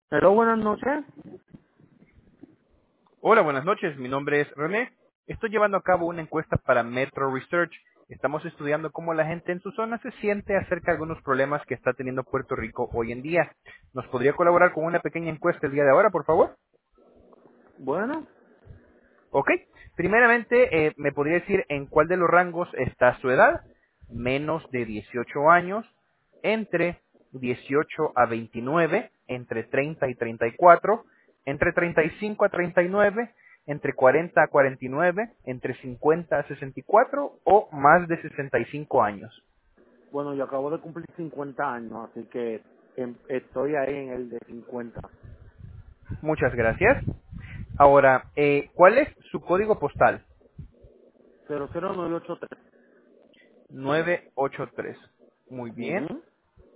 Hello, buenas noches. Hola, buenas noches. Mi nombre es René. Estoy llevando a cabo una encuesta para Metro Research. Estamos estudiando cómo la gente en su zona se siente acerca de algunos problemas que está teniendo Puerto Rico hoy en día. ¿Nos podría colaborar con una pequeña encuesta el día de ahora, por favor? Bueno, Ok. Primeramente, ¿me podría decir en cuál de los rangos está su edad? Menos de 18 años, entre 18 a 29, entre 30 y 34, entre 35 a 39, entre 40 a 49, entre 50 a 64 o más de 65 años. bueno, yo acabo de cumplir 50 años, así que estoy ahí en el de 50. Muchas gracias. Ahora, ¿cuál es su código postal? 00983. 983. Muy bien. Ujú.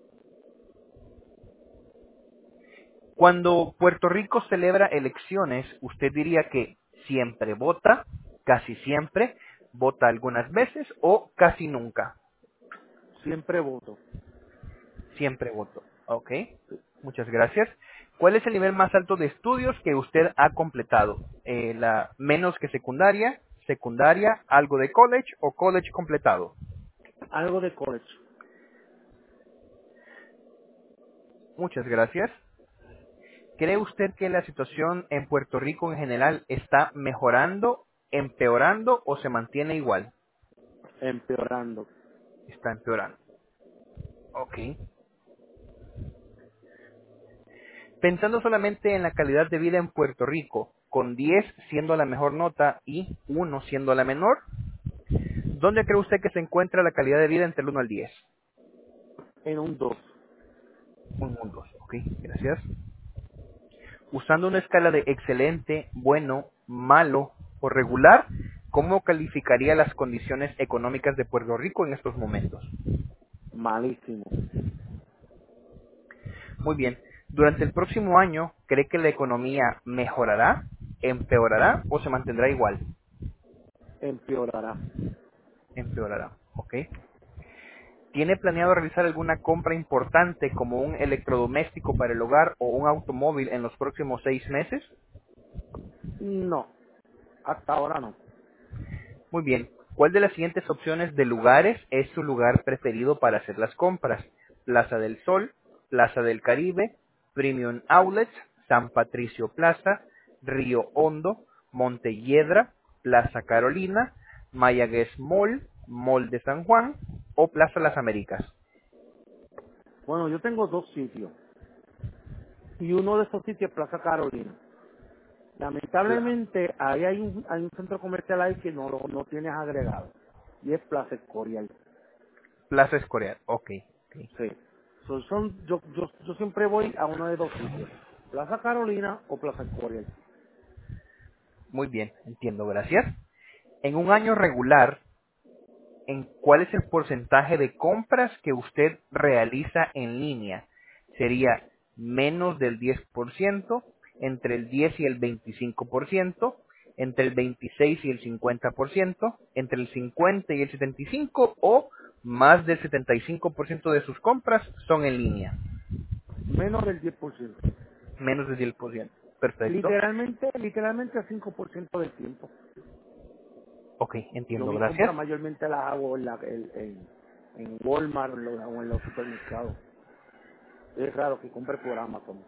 Cuando Puerto Rico celebra elecciones, usted diría que siempre vota, casi siempre, vota algunas veces o casi nunca. Siempre voto. Siempre voto. Ok, muchas gracias. ¿Cuál es el nivel más alto de estudios que usted ha completado? La menos que secundaria, secundaria, algo de college o college completado. Algo de college. Muchas gracias. ¿Cree usted que la situación en Puerto Rico en general está mejorando, empeorando o se mantiene igual? Empeorando. Está empeorando. Ok. Pensando solamente en la calidad de vida en Puerto Rico, con 10 siendo la mejor nota y 1 siendo la menor, ¿dónde cree usted que se encuentra la calidad de vida entre el 1 al 10? En un 2. Un 2. Ok, gracias. Usando una escala de excelente, bueno, malo o regular, ¿cómo calificaría las condiciones económicas de Puerto Rico en estos momentos? Malísimo. Muy bien. Durante el próximo año, ¿cree que la economía mejorará, empeorará o se mantendrá igual? Empeorará. Empeorará. Ok. ¿Tiene planeado realizar alguna compra importante como un electrodoméstico para el hogar o un automóvil en los próximos 6 meses? No. Hasta ahora no. Muy bien. ¿Cuál de las siguientes opciones de lugares es su lugar preferido para hacer las compras? Plaza del Sol, Plaza del Caribe, Premium Outlets, San Patricio Plaza, Río Hondo, Montelledra, Plaza Carolina, Mayagüez Mall, Mall de San Juan o Plaza Las Américas. Bueno, yo tengo dos sitios. Y uno de esos sitios es Plaza Carolina. Lamentablemente, ahí hay un centro comercial ahí que no tienes agregado. Y es Plaza Escorial. Plaza Escorial, ok. Ok. Sí. Yo siempre voy a uno de dos sitios. Plaza Carolina o Plaza Escorial. Muy bien, entiendo, gracias. En un año regular, ¿en cuál es el porcentaje de compras que usted realiza en línea? ¿Sería menos del 10%, entre el 10 y el 25%, entre el 26 y el 50%, entre el 50 y el 75% o más del 75% de sus compras son en línea? Menos del 10%. Menos del 10%. Perfecto. Literalmente el 5% del tiempo. Ok, Yo entiendo, mis gracias. compras mayormente las hago en Walmart o en los supermercados. Es raro que compre por Amazon.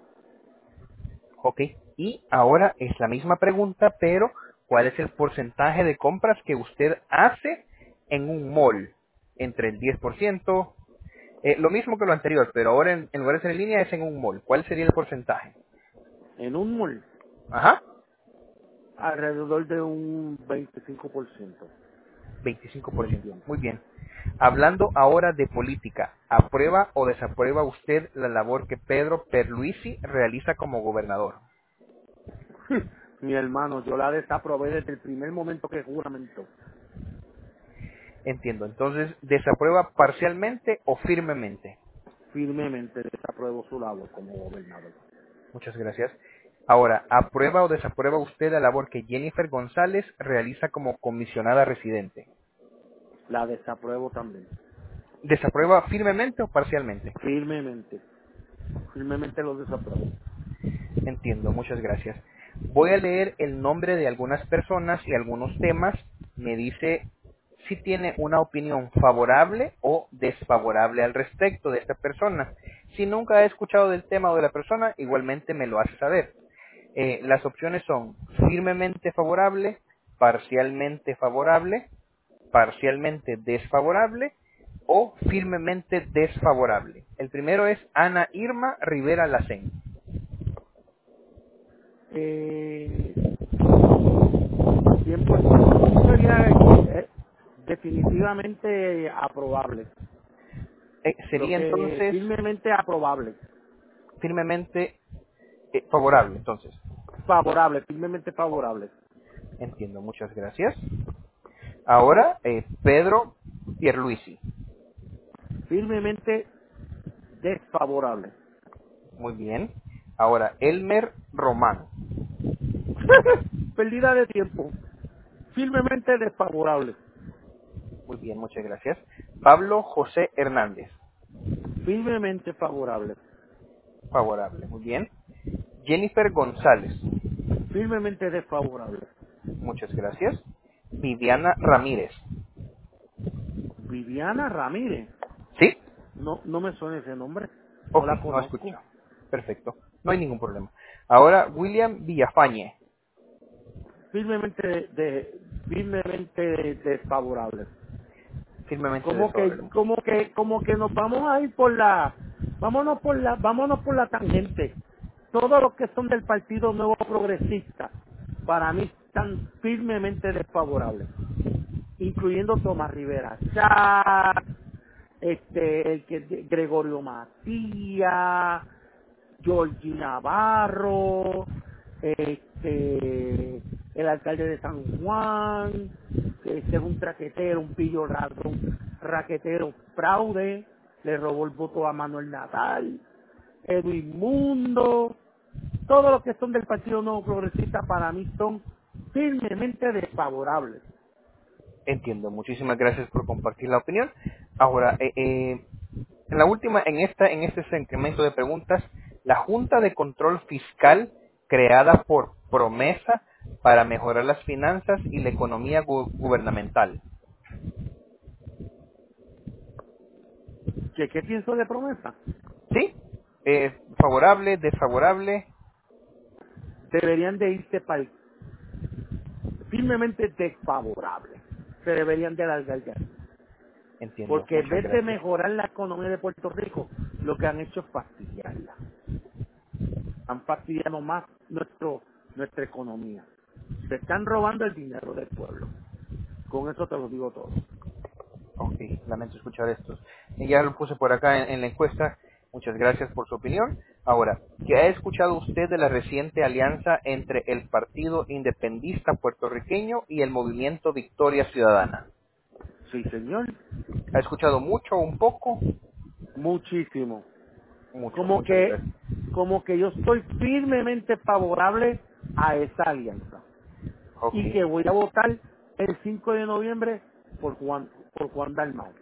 Ok, y ahora es la misma pregunta, pero ¿cuál es el porcentaje de compras que usted hace en un mall? Entre el 10%, lo mismo que lo anterior, pero ahora en lugar de ser en línea es en un mall. ¿Cuál sería el porcentaje? En un mall, Ajá, alrededor de un 25% del 25%. tiempo. Muy bien. Hablando ahora de política, ¿aprueba o desaprueba usted la labor que Pedro Pierluisi realiza como gobernador? Mi hermano, yo la desaprobé desde el primer momento que juramentó. Entiendo. Entonces, ¿desaprueba parcialmente o firmemente? Firmemente desapruebo su labor como gobernador. Muchas gracias. Ahora, ¿aprueba o desaprueba usted la labor que Jennifer González realiza como comisionada residente? La desapruebo también. ¿Desaprueba firmemente o parcialmente? Firmemente. Firmemente lo desapruebo. Entiendo, muchas gracias. Voy a leer el nombre de algunas personas y algunos temas. Me dice si tiene una opinión favorable o desfavorable al respecto de esta persona. Si nunca ha escuchado del tema o de la persona, igualmente me lo hace saber. Las opciones son firmemente favorable, parcialmente desfavorable o firmemente desfavorable. El primero es Ana Irma Rivera Lacén. Eh, 100% sería definitivamente aprobable. Creo Sería que entonces firmemente aprobable. firmemente favorable, entonces. Favorable, firmemente favorable. Entiendo, muchas gracias. Ahora, Pedro Pierluisi. Firmemente desfavorable. Muy bien. Ahora, Elmer Román. Pérdida de tiempo. Firmemente desfavorable. Muy bien, muchas gracias. Pablo José Hernández. Firmemente favorable. Favorable, muy bien. Jennifer González. Firmemente desfavorable. Muchas gracias. Viviana Ramírez. Viviana Ramírez. ¿Sí? No, no me suena ese nombre. No Ok, la no conozco. escucho. Perfecto, no hay ningún problema. Ahora, William Villafañe. Firmemente desfavorable. Firmemente Como que desfavorable. como que como que nos vamos a ir por la vámonos por la tangente. Todos los que son del Partido Nuevo Progresista para mí están firmemente desfavorables, incluyendo Tomás Rivera Chá, Gregorio Matías, Georgie Navarro, el alcalde de San Juan, que ese es un traquetero, un pillo ladrón, raquetero fraude, le robó el voto a Manuel Natal, Edwin Mundo, todos los que son del Partido Nuevo Progresista para mí son firmemente desfavorables. Entiendo, muchísimas gracias por compartir la opinión. Ahora, en la última, en este segmento de preguntas, la Junta de Control Fiscal, creada por Promesa para mejorar las finanzas y la economía gubernamental. ¿Qué pienso de Promesa? ¿Sí? Favorable, desfavorable. Deberían de irse para el firmemente desfavorables. Se deberían de largar ya. Entiendo, Porque en muchas vez de gracias. mejorar la economía de Puerto Rico, lo que han hecho es fastidiarla. Han fastidiado más nuestra economía. Se están robando el dinero del pueblo. Con eso te lo digo todo. Ok, lamento escuchar esto. Ya lo puse por acá en la encuesta. Muchas gracias por su opinión. Ahora, ¿qué ha escuchado usted de la reciente alianza entre el Partido Independista Puertorriqueño y el Movimiento Victoria Ciudadana? Sí, señor. ¿Ha escuchado mucho, un poco? Muchísimo. Mucho, Como muchas que, gracias. como que yo estoy firmemente favorable a esa alianza. Ok, Y que voy a votar el 5 de noviembre por Juan Dalmau,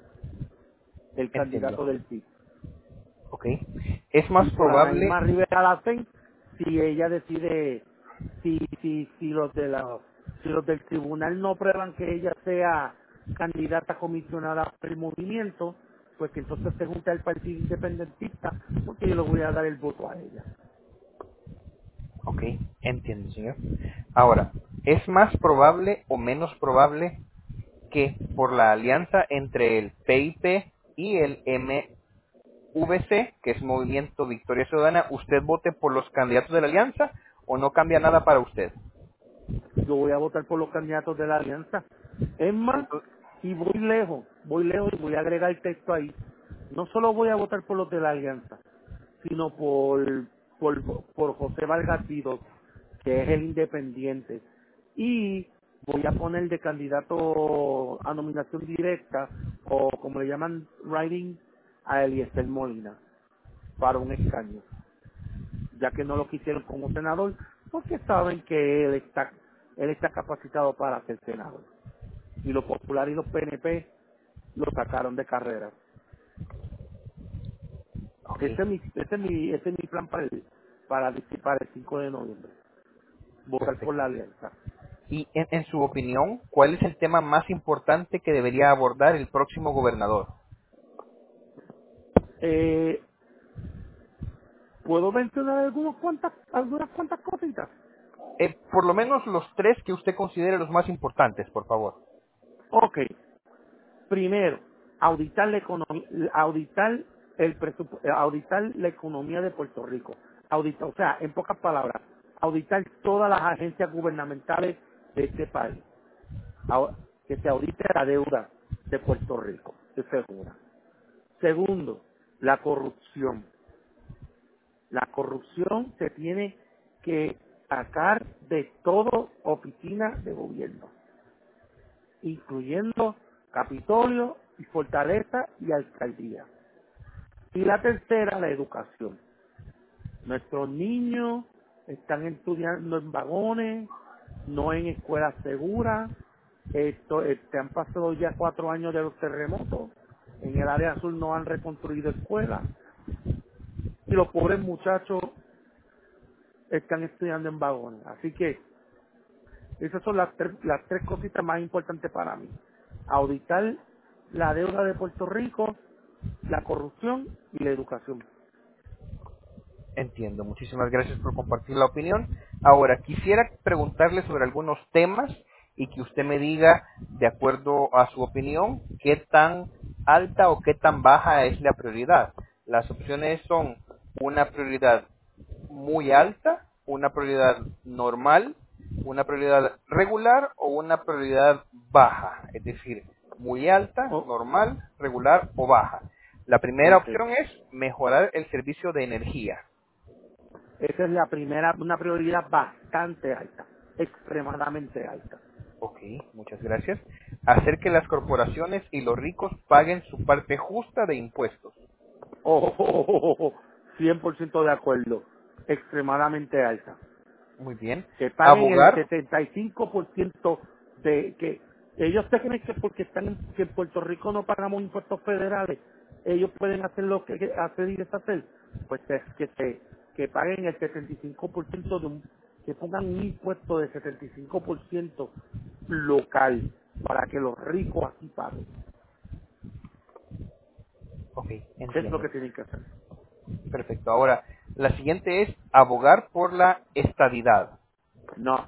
el candidato entiendo. del PIB. Ok. Es Y más por Ana probable, Irma Rivera Lacén, si ella decide, si si los del tribunal no prueban que ella sea candidata comisionada por el movimiento, pues que entonces se junta el Partido Independentista, porque yo le voy a dar el voto a ella. ok, entiendo, señor. Ahora, ¿es más probable o menos probable que por la alianza entre el PIP y el MVC, que es Movimiento Victoria Ciudadana, usted vote por los candidatos de la alianza o no cambia nada para usted? Yo voy a votar por los candidatos de la alianza. Es más, Entonces, y voy lejos y voy a agregar el texto ahí. No solo voy a votar por los de la alianza, sino por José Vargas Tido, que es el independiente. Y voy a poner de candidato a nominación directa, o como le llaman, writing, a Eliezer Molina, para un escaño, ya que no lo quisieron como senador, porque saben que él está capacitado para ser senador. Y los populares y los PNP lo sacaron de carrera. ok, Ese es mi plan para disipar el 5 de noviembre. Votar por la Perfecto. alianza. Y en su opinión, ¿cuál es el tema más importante que debería abordar el próximo gobernador? Eh, ¿Puedo mencionar algunas cuantas cositas? Por lo menos los tres que usted considere los más importantes, por favor. Ok. Primero, auditar la economía, auditar la economía de Puerto Rico. Auditar, o sea, en pocas palabras, auditar todas las agencias gubernamentales de este país. Que se audite la deuda de Puerto Rico. Esa es una. Segundo, la corrupción. La corrupción se tiene que sacar de toda oficina de gobierno, incluyendo Capitolio y Fortaleza y Alcaldía. Y la tercera, la educación. Nuestros niños están estudiando en vagones, no en escuelas seguras. Han pasado ya 4 años de los terremotos. En el área azul no han reconstruido escuelas. Y los pobres muchachos están estudiando en vagones. Así que esas son las tres cositas más importantes para mí. Auditar la deuda de Puerto Rico, la corrupción y la educación. Entiendo, muchísimas gracias por compartir la opinión. Ahora, quisiera preguntarle sobre algunos temas y que usted me diga, de acuerdo a su opinión, qué tan alta o qué tan baja es la prioridad. Las opciones son una prioridad muy alta, una prioridad normal, una prioridad regular o una prioridad baja, es decir, muy alta, Oh, normal, regular o baja. La primera ok. opción es mejorar el servicio de energía. Esa es la primera, una prioridad bastante alta, extremadamente alta. Ok, muchas gracias. Hacer que las corporaciones y los ricos paguen su parte justa de impuestos. Oh, 100% de acuerdo, extremadamente alta. Muy bien. Que paguen el Abogar, 75% de que ellos se creen que porque que en Puerto Rico no pagamos impuestos federales, ellos pueden hacer lo que hacer y deshacer. Pues que paguen el 75% que pongan un impuesto de 75% local para que los ricos aquí paguen. ok, Es lo entiendo. que tienen que hacer. Perfecto. Ahora, la siguiente es abogar por la estadidad. No,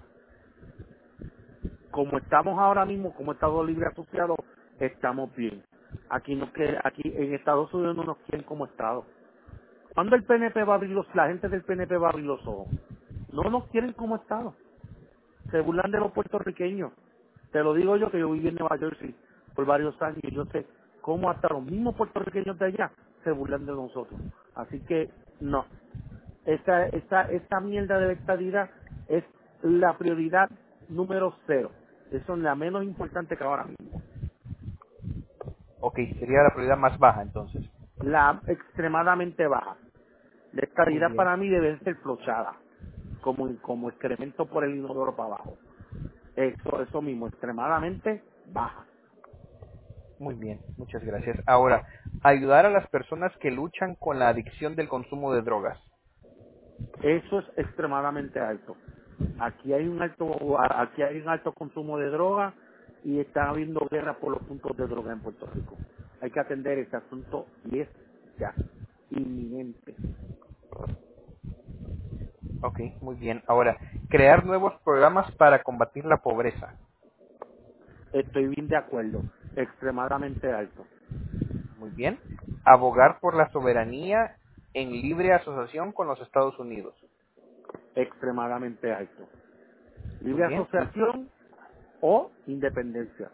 como estamos ahora mismo, como Estado Libre Asociado, estamos bien. Aquí en Estados Unidos no nos quieren como Estado. ¿Cuándo el PNP va a abrir la gente del PNP va a abrir los ojos? No nos quieren como Estado. Se burlan de los puertorriqueños. Te lo digo yo que yo viví en Nueva Jersey por varios años y yo sé cómo hasta los mismos puertorriqueños de allá se burlan de nosotros. Así que no, esta mierda de la estadidad es la prioridad número 0. Eso es la menos importante que ahora mismo. Ok, sería la prioridad más baja entonces. La extremadamente baja. La Muy estadidad bien, para mí debe ser flochada, como excremento por el inodoro para abajo. Eso mismo, extremadamente baja. muy bien, muchas gracias. Ahora, ayudar a las personas que luchan con la adicción del consumo de drogas. Eso es extremadamente alto. Aquí hay un alto consumo de droga y está habiendo guerra por los puntos de droga en Puerto Rico. Hay que atender ese asunto y es ya inminente. Ok, muy bien. Ahora, crear nuevos programas para combatir la pobreza. Estoy bien de acuerdo, extremadamente alto, Muy bien. Abogar por la soberanía en libre asociación con los Estados Unidos. extremadamente alto. Muy Libre bien. asociación o independencia.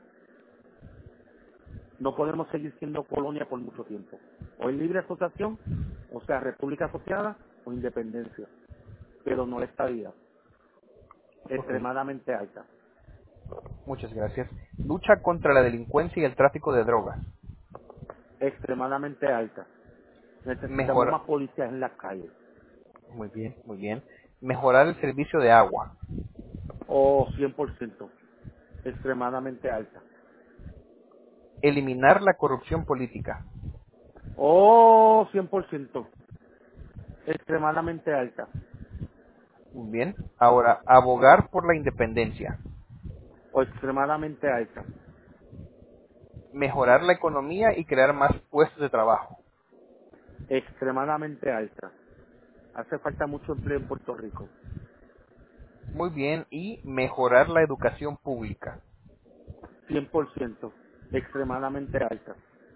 No podemos seguir siendo colonia por mucho tiempo. O es libre asociación, o sea, república asociada o independencia, pero no la estabilidad. Ok, Extremadamente alta, muchas gracias. Lucha contra la delincuencia y el tráfico de drogas. extremadamente alta. Necesitamos Mejor, más policías en las calles. muy bien, muy bien. Mejorar el servicio de agua. O 100%, extremadamente alta. Eliminar la corrupción política. O 100%, extremadamente alta. Muy bien. Ahora, abogar por la independencia. o extremadamente alta, Mejorar la economía y crear más puestos de trabajo. extremadamente alta. Hace falta mucho empleo en Puerto Rico, Muy bien. Y mejorar la educación pública. 100%, extremadamente alta.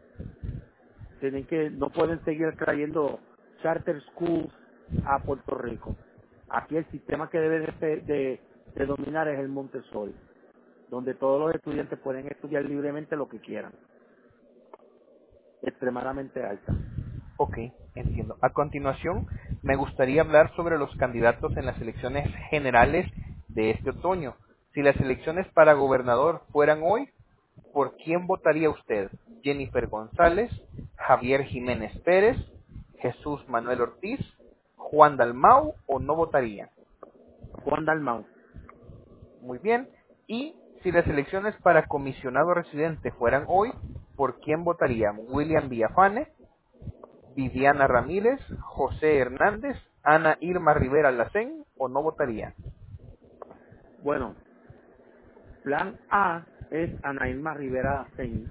No pueden seguir trayendo charter schools a Puerto Rico. Aquí el sistema que debe de dominar es el Montessori, donde todos los estudiantes pueden estudiar libremente lo que quieran, extremadamente alta. Ok, entiendo. A continuación, me gustaría hablar sobre los candidatos en las elecciones generales de este otoño. Si las elecciones para gobernador fueran hoy, ¿por quién votaría usted? ¿Jennifer González, Javier Jiménez Pérez, Jesús Manuel Ortiz, Juan Dalmau o no votaría? Juan Dalmau. Muy bien. Y si las elecciones para comisionado residente fueran hoy, ¿por quién votarían? ¿William Villafane, Viviana Ramírez, José Hernández, Ana Irma Rivera Lacén o no votaría? Bueno, plan A es Ana Irma Rivera Sen.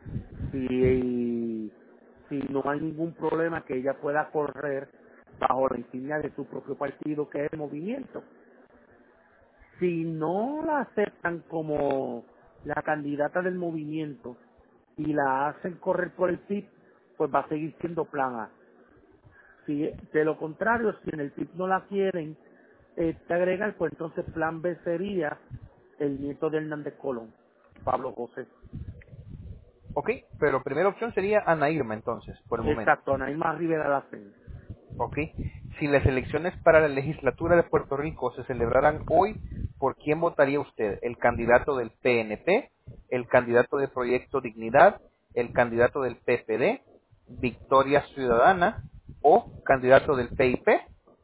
Si no hay ningún problema que ella pueda correr bajo la insignia de su propio partido, que es el movimiento. Si no la aceptan como la candidata del movimiento y la hacen correr por el PIB, pues va a seguir siendo plan A. Si de lo contrario, si en el PIB no la quieren agregar, pues entonces plan B sería el nieto de Hernández Colón, Pablo José. Ok, pero primera opción sería Ana Irma entonces, por el momento. Exacto, Anaíma Rivera Lacen. Ok, si las elecciones para la legislatura de Puerto Rico se celebraran hoy, ¿por quién votaría usted? ¿El candidato del PNP, el candidato de Proyecto Dignidad, el candidato del PPD, Victoria Ciudadana o candidato del PIP?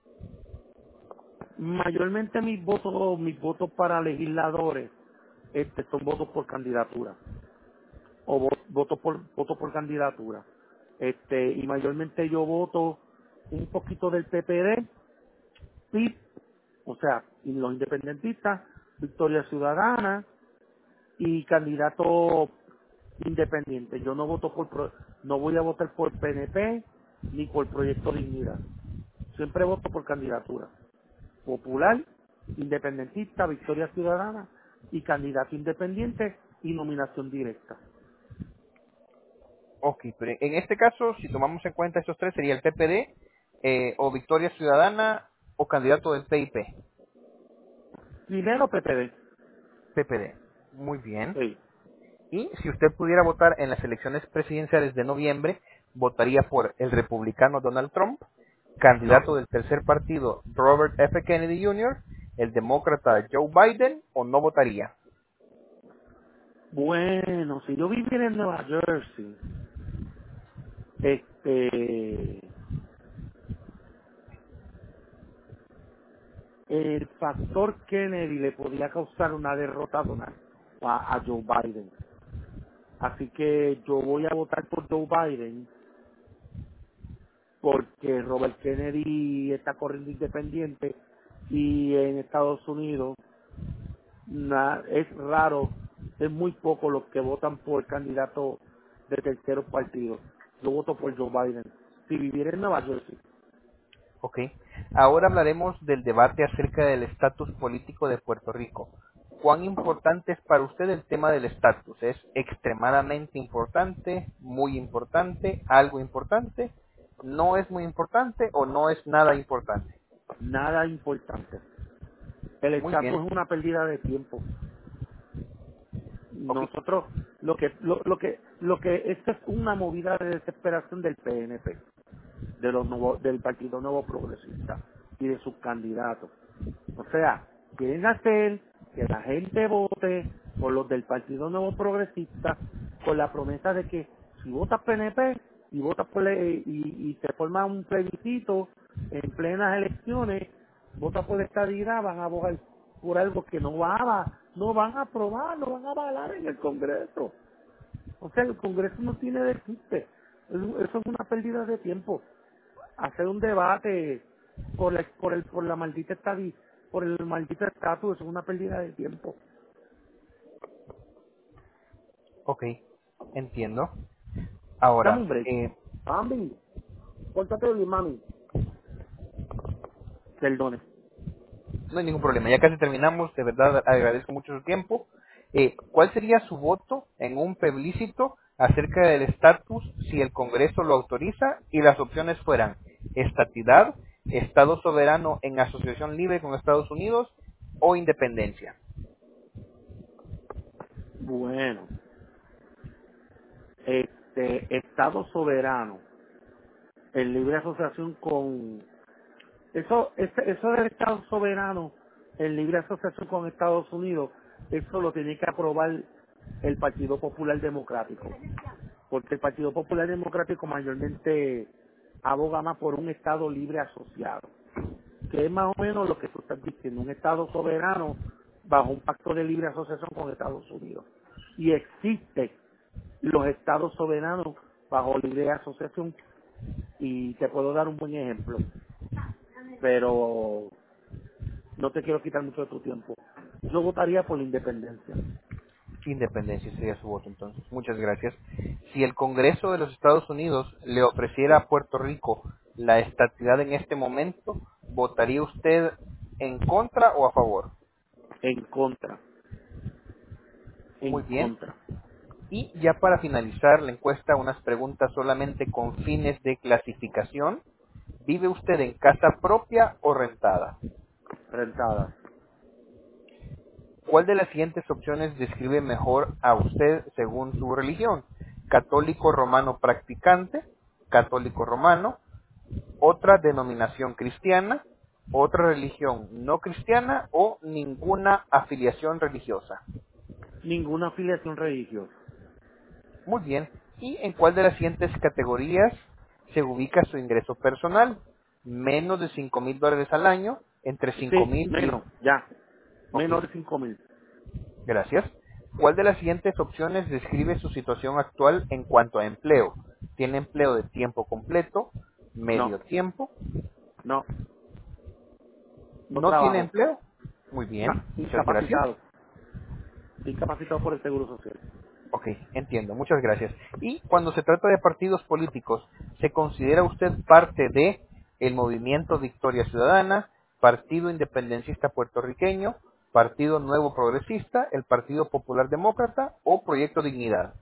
Mayormente mis votos para legisladores son votos por candidatura o votos por candidatura. Y mayormente yo voto un poquito del PPD, PIP, o sea, y los independentistas, Victoria Ciudadana y candidato independiente. Yo no no voy a votar por PNP ni por Proyecto Dignidad. Siempre voto por candidatura. Popular, independentista, Victoria Ciudadana y candidato independiente y nominación directa. Ok, pero en este caso, si tomamos en cuenta estos tres, sería el PPD, o Victoria Ciudadana, o candidato del PIP. Primero PPD. PPD. Muy bien. Sí. Y si usted pudiera votar en las elecciones presidenciales de noviembre, votaría por el republicano Donald Trump, No. candidato del tercer partido Robert F. Kennedy Jr., el demócrata Joe Biden, o no votaría. Bueno, si yo viviera en Nueva Jersey, este, el factor Kennedy le podría causar una derrota a Joe Biden. Así que yo voy a votar por Joe Biden porque Robert Kennedy está corriendo independiente y en Estados Unidos es raro, es muy poco los que votan por candidatos de terceros partidos. Yo voto por Joe Biden. Si viviera en Nueva Jersey, Ok. Ahora hablaremos del debate acerca del estatus político de Puerto Rico. ¿Cuán importante es para usted el tema del estatus? ¿Es extremadamente importante, muy importante, algo importante, no es muy importante o no es nada importante? nada importante. El Muy bien. estatus es una pérdida de tiempo. Ok. Nosotros, lo que esto es una movida de desesperación del PNP, del Partido Nuevo Progresista y de sus candidatos. O sea, quieren hacer que la gente vote por los del Partido Nuevo Progresista con la promesa de que si votas PNP y votas y se forma un plebiscito en plenas elecciones, votas por esta estadidad, van a abogar por algo que no van a aprobar, no van a avalar en el Congreso. O sea, el Congreso no tiene de chiste. Eso es una pérdida de tiempo. Hacer un debate por la maldita estadía. por el maldito estatus, es una pérdida de tiempo. Ok, entiendo. Dame Ahora, un break. Mami, pórtate bien, mami. Perdone. no hay ningún problema, ya casi terminamos, de verdad agradezco mucho su tiempo. ¿Cuál sería su voto en un plebiscito acerca del estatus si el Congreso lo autoriza y las opciones fueran estatidad, Estado soberano en asociación libre con Estados Unidos o independencia? Bueno, Estado soberano, en libre asociación con eso del Estado soberano en libre asociación con Estados Unidos, eso lo tiene que aprobar el Partido Popular Democrático, porque el Partido Popular Democrático mayormente aboga más por un Estado libre asociado, que es más o menos lo que tú estás diciendo, un Estado soberano bajo un pacto de libre asociación con Estados Unidos. Y existen los Estados soberanos bajo libre asociación, y te puedo dar un buen ejemplo, pero no te quiero quitar mucho de tu tiempo. Yo votaría por la independencia. Independencia sería su voto entonces. Muchas gracias. Si el Congreso de los Estados Unidos le ofreciera a Puerto Rico la estatidad en este momento, ¿votaría usted en contra o a favor? En contra, en Muy bien. contra. Y ya para finalizar la encuesta, unas preguntas solamente con fines de clasificación. ¿Vive usted en casa propia o rentada? Rentada. ¿Cuál de las siguientes opciones describe mejor a usted según su religión? Católico romano practicante, católico romano, otra denominación cristiana, otra religión no cristiana o ninguna afiliación religiosa. Ninguna afiliación religiosa. Muy bien. ¿Y en cuál de las siguientes categorías se ubica su ingreso personal? Menos de $5,000 al año, entre cinco Sí, mil y... menos, ya. Ok, Menos de 5,000. gracias. ¿Cuál de las siguientes opciones describe su situación actual en cuanto a empleo? ¿Tiene empleo de tiempo completo, No, medio tiempo, no, no no tiene trabajo. empleo? Muy No, bien, muchas gracias. incapacitado. Incapacitado por el Seguro Social. Ok, entiendo, muchas gracias. Y cuando se trata de partidos políticos, ¿se considera usted parte de el Movimiento Victoria Ciudadana, Partido Independencista Puertorriqueño, Partido Nuevo Progresista, el Partido Popular Demócrata o Proyecto Dignidad?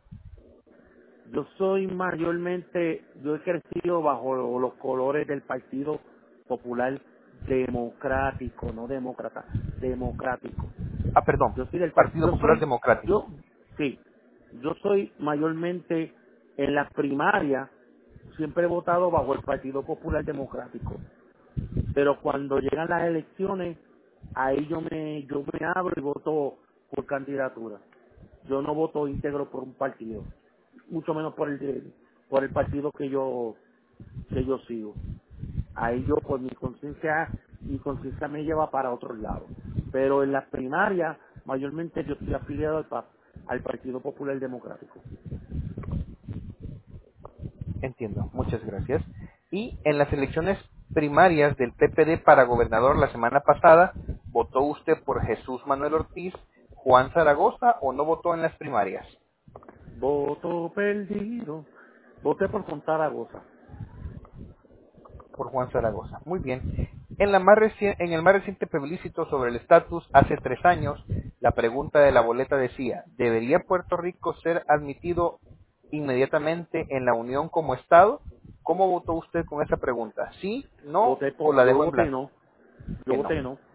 Yo he crecido bajo los colores del Partido Popular Democrático, no demócrata, democrático. Ah, perdón, Yo soy del Partido Popular yo, Democrático. sí, yo soy mayormente en las primarias, siempre he votado bajo el Partido Popular Democrático, pero cuando llegan las elecciones, ahí yo me abro y voto por candidatura. Yo no voto íntegro por un partido, mucho menos por el partido que yo sigo. Ahí yo, por mi conciencia me lleva para otro lado. Pero en las primarias, mayormente yo estoy afiliado al Partido Popular Democrático. Entiendo, muchas gracias. Y en las elecciones primarias del PPD para gobernador la semana pasada, ¿votó usted por Jesús Manuel Ortiz, Juan Zaragoza o no votó en las primarias? Voto perdido. Voté por Zaragoza. Por Juan Zaragoza. Muy bien. En el más reciente plebiscito sobre el estatus, hace 3 años, la pregunta de la boleta decía, ¿debería Puerto Rico ser admitido inmediatamente en la Unión como Estado? ¿Cómo votó usted con esa pregunta? ¿Sí, no o la Yo dejó en voté blanco? no. Yo Que no. voté no.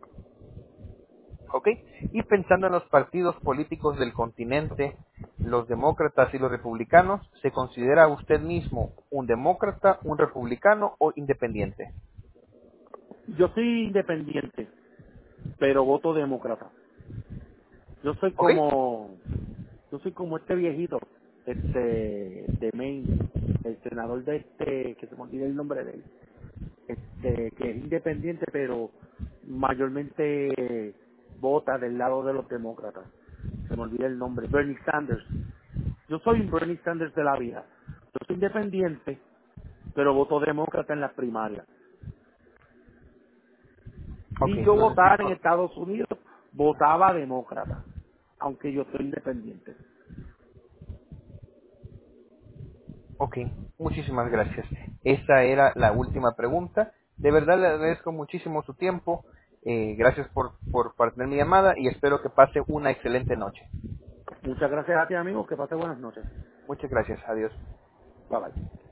¿Ok? Y pensando en los partidos políticos del continente, los demócratas y los republicanos, ¿se considera usted mismo un demócrata, un republicano o independiente? Yo soy independiente, pero voto demócrata. Yo soy ¿Ok? como, yo soy como este viejito, de Maine, el senador que se me olvida el nombre de él, que es independiente, pero mayormente vota del lado de los demócratas. Se me olvida el nombre, Bernie Sanders. Yo soy un Bernie Sanders de la vida. Yo soy independiente, pero voto demócrata en las primarias. Ok, Si yo entonces, votara en Estados Unidos, votaba demócrata, aunque yo soy independiente. ok, muchísimas gracias. Esa era la última pregunta. De verdad le agradezco muchísimo su tiempo. Gracias por tener mi llamada y espero que pase una excelente noche. Muchas gracias a ti, amigo. Que pase buenas noches. Muchas gracias. Adiós. Bye bye.